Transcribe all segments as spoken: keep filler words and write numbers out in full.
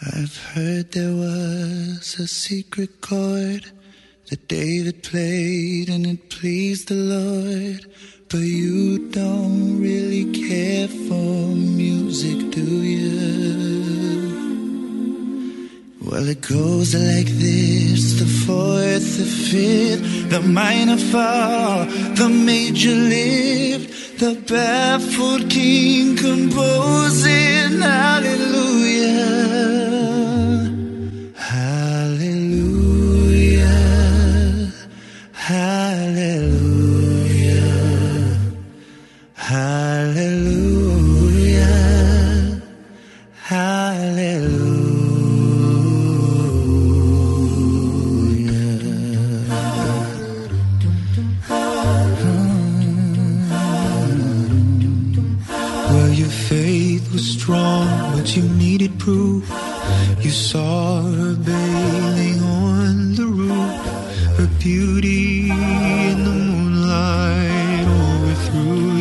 I've heard there was a secret chord that David played and it pleased the Lord. But you don't really care for music, do you? Well, it goes like this: the fourth, the fifth, the minor fall, the major lift, the baffled king composing hallelujah. Hallelujah, hallelujah, hallelujah, hallelujah. Well, your faith was strong, but you needed proof. You saw her bathing on the roof, her beauty in the moonlight overthrew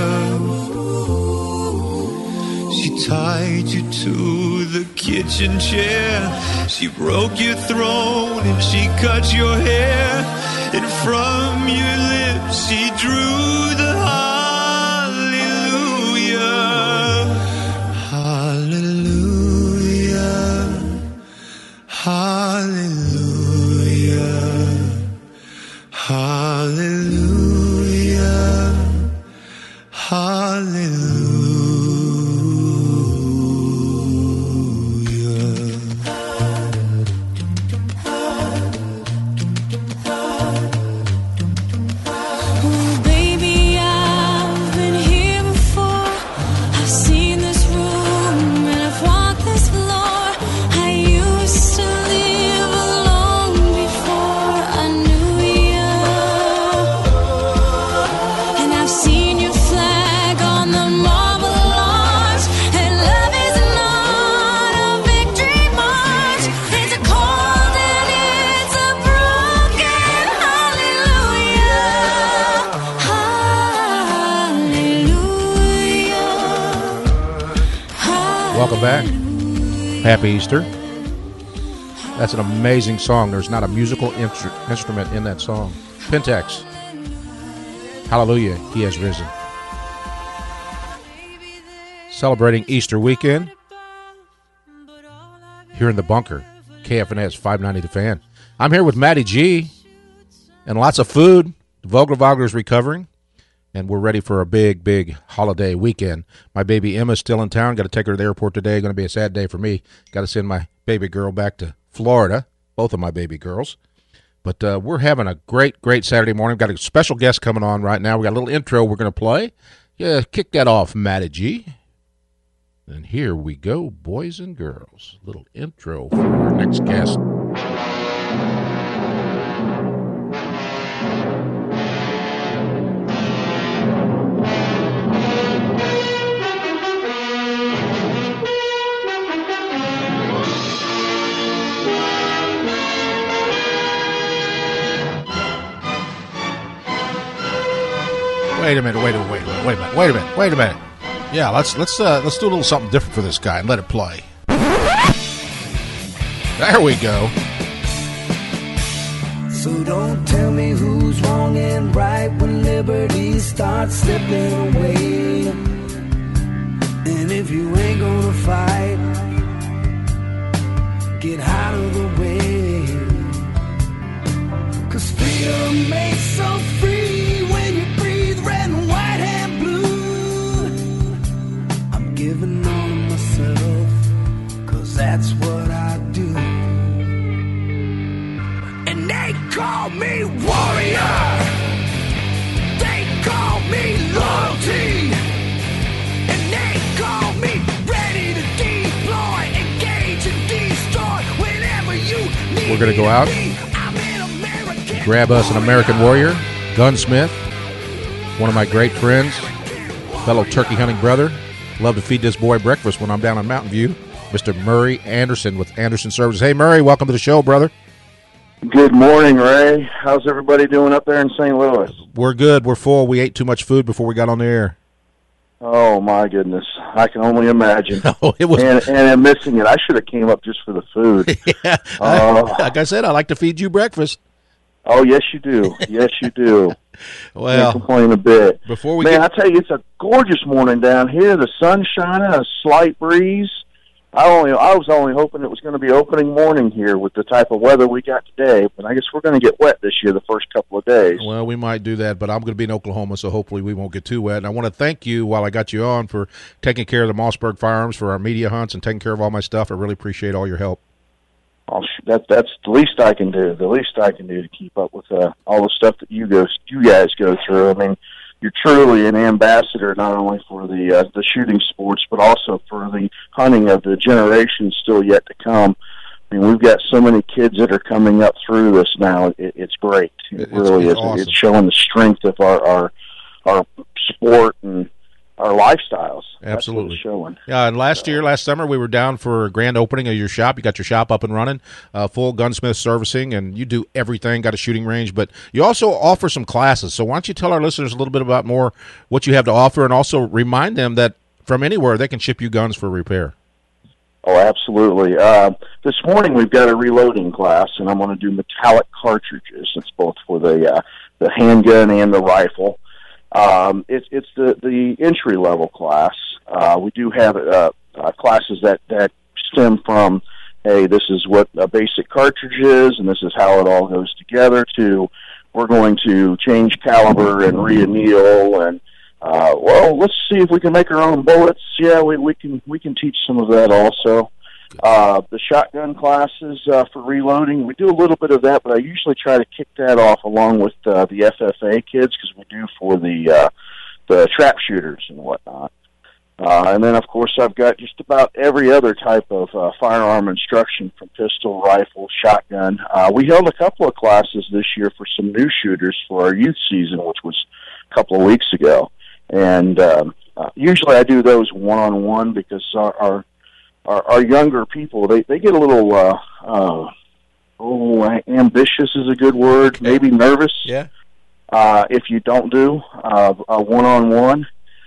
you. She tied you to the kitchen chair, she broke your throne and she cut your hair, and from your lips she drew the hallelujah. Hallelujah, hallelujah, hallelujah, hallelujah. Oh, baby, I've been here before. I've seen this room and I've walked this floor. I used to live alone before I knew you. And I've seen your flag on the marble arch. And love is not a victory march. It's a cold and it's a broken hallelujah. Hallelujah. Welcome back. Happy Easter. That's an amazing song. There's not a musical instru- instrument in that song. Pentax. Hallelujah, he has risen. Celebrating Easter weekend here in the bunker. K F N S five ninety The Fan. I'm here with Matty G and lots of food. Vogler Vogler's recovering, and we're ready for a big, big holiday weekend. My baby Emma's still in town. Got to take her to the airport today. Going to be a sad day for me. Got to send my baby girl back to Florida, both of my baby girls. But uh, we're having a great, great Saturday morning. We've got a special guest coming on right now. We got a little intro we're going to play. Yeah, kick that off, Matty G. And here we go, boys and girls. Little intro for our next guest. Wait a minute, wait a minute, wait a minute, wait a minute, wait a minute, wait a minute. Yeah, let's let's uh, let's do a little something different for this guy and let it play. There we go. So don't tell me who's wrong and right when liberty starts slipping away. And if you ain't gonna fight, get out of the way. Cause freedom makes so free when you breathe red and white and blue. I'm giving on myself, cause that's what I do. And they call me warrior, they call me loyalty, and they call me ready to deploy, engage and destroy whenever you need. We're gonna go out, grab us an American warrior, gunsmith, one of my great friends, fellow turkey hunting brother. Love to feed this boy breakfast when I'm down on Mountain View, Mister Murray Anderson with Anderson Services. Hey, Murray, welcome to the show, brother. Good morning, Ray. How's everybody doing up there in Saint Louis? We're good. We're full. We ate too much food before we got on the air. Oh my goodness, I can only imagine. Oh, it was, and, and I'm missing it. I should have came up just for the food. yeah. Uh, Like I said, I like to feed you breakfast. Oh yes, you do. Yes, you do. Well, Can't complain a bit. before we Man, get, I tell you, it's a gorgeous morning down here. The sun's shining, a slight breeze. I only, I was only hoping it was going to be opening morning here with the type of weather we got today. But I guess we're going to get wet this year the first couple of days. well, we might do that, but I'm going to be in Oklahoma, so hopefully we won't get too wet. And I want to thank you while I got you on for taking care of the Mossberg Firearms for our media hunts and taking care of all my stuff. I really appreciate all your help. I'll, that that's the least I can do. The least I can do to keep up with uh, all the stuff that you go, you guys go through. I mean, you're truly an ambassador not only for the uh, the shooting sports, but also for the hunting of the generations still yet to come. I mean, we've got so many kids that are coming up through this now. It, it's great. It It's- really it's is. awesome. It's showing the strength of our our, our sport and our lifestyles. That's what Absolutely. it's showing. Yeah, and last year, last summer, we were down for a grand opening of your shop. You got your shop up and running, uh, full gunsmith servicing, and you do everything, got a shooting range, but you also offer some classes. So why don't you tell our listeners a little bit about more what you have to offer, and also remind them that from anywhere they can ship you guns for repair. Oh, absolutely. Uh, this morning we've got a reloading class, and I'm going to do metallic cartridges. It's both for the uh, the handgun and the rifle. Um, it's it's the the entry level class. Uh, we do have uh, uh, classes that that stem from, hey, this is what a basic cartridge is, and this is how it all goes together. To we're going to change caliber and re-anneal, and uh, well, let's see if we can make our own bullets. Yeah, we we can we can teach some of that also. Uh, the shotgun classes uh, for reloading, we do a little bit of that, but I usually try to kick that off along with uh, the F F A kids, because we do for the uh, the trap shooters and whatnot. Uh, and then, of course, I've got just about every other type of uh, firearm instruction, from pistol, rifle, shotgun. Uh, we held a couple of classes this year for some new shooters for our youth season, which was a couple of weeks ago. And um, uh, usually I do those one-on-one, because our, our Our, our younger people, they, they get a little, uh, uh, oh, ambitious is a good word, maybe nervous, Yeah. uh, if you don't do uh, a one-on-one.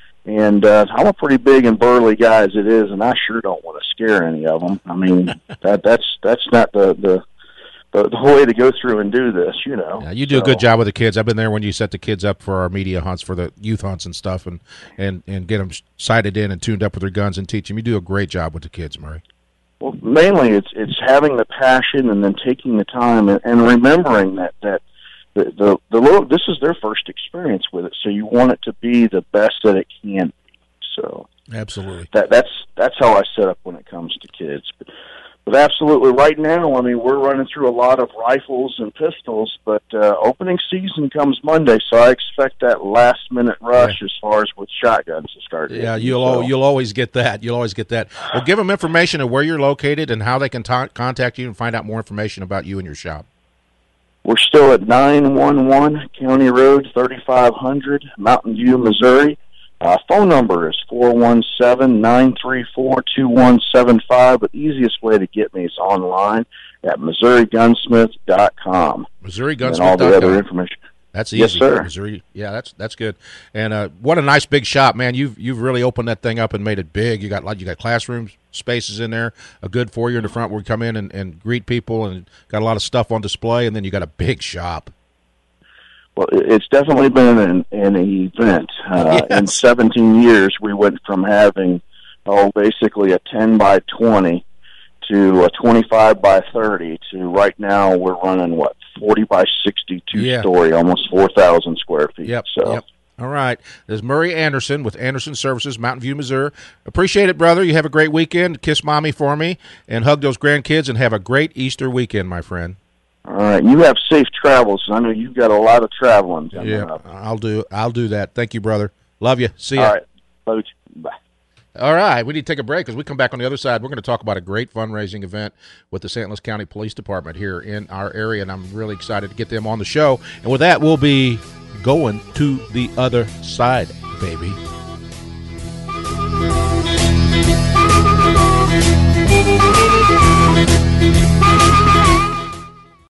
And uh, I'm a pretty big and burly guy as it is, and I sure don't want to scare any of them. I mean, that that's that's not the, the, the, the way to go through and do this, you know. Yeah, you do a So- good job with the kids. I've been there when you set the kids up for our media hunts, for the youth hunts and stuff, and, and, and get them sighted in and tuned up with their guns and teach them. You do a great job with the kids, Murray. Well, mainly it's it's having the passion and then taking the time and, and remembering that that the the, the little, this is their first experience with it, so you want it to be the best that it can be. So Absolutely. that that's that's how I set up when it comes to kids. But, but absolutely, right now, I mean, we're running through a lot of rifles and pistols, but uh, opening season comes Monday, so I expect that last minute rush Yeah. as far as with shotguns to start. Yeah, hitting. you'll So- al- you'll always get that. You'll always get that. Well, give them information of where you're located and how they can ta- contact you and find out more information about you and your shop. We're still at nine one one County Road, thirty-five hundred, Mountain View, Missouri. Uh, phone number is four one seven, nine three four, two one seven five, but the easiest way to get me is online at missouri gunsmith dot com. Missouri And all the Gunsmith. other information. That's easy. Yes, sir. Missouri. Yeah, that's that's good. And uh, what a nice big shop, man. You've you've really opened that thing up and made it big. You got like you got classroom spaces in there, a good foyer in the front where you come in and, and greet people, and got a lot of stuff on display, and then you got a big shop. Well, it- it's definitely been an, an event. Uh, In Yes. seventeen years, we went from having, oh, basically a ten by twenty to a twenty-five by thirty to right now we're running, what, forty by sixty-two Yeah. story, almost four thousand square feet. Yep. So, Yep. All right. There's Murray Anderson with Anderson Services, Mountain View, Missouri. Appreciate it, brother. You have a great weekend. Kiss mommy for me and hug those grandkids, and have a great Easter weekend, my friend. all right. You have safe travels. I know you've got a lot of traveling coming Yeah, up. I'll do. I'll do that. Thank you, brother. Love you. See ya. All right. Bye. Bye. All right, we need to take a break. As we come back on the other side, we're going to talk about a great fundraising event with the Saint Louis County Police Department here in our area, and I'm really excited to get them on the show. And with that, we'll be going to the other side, baby.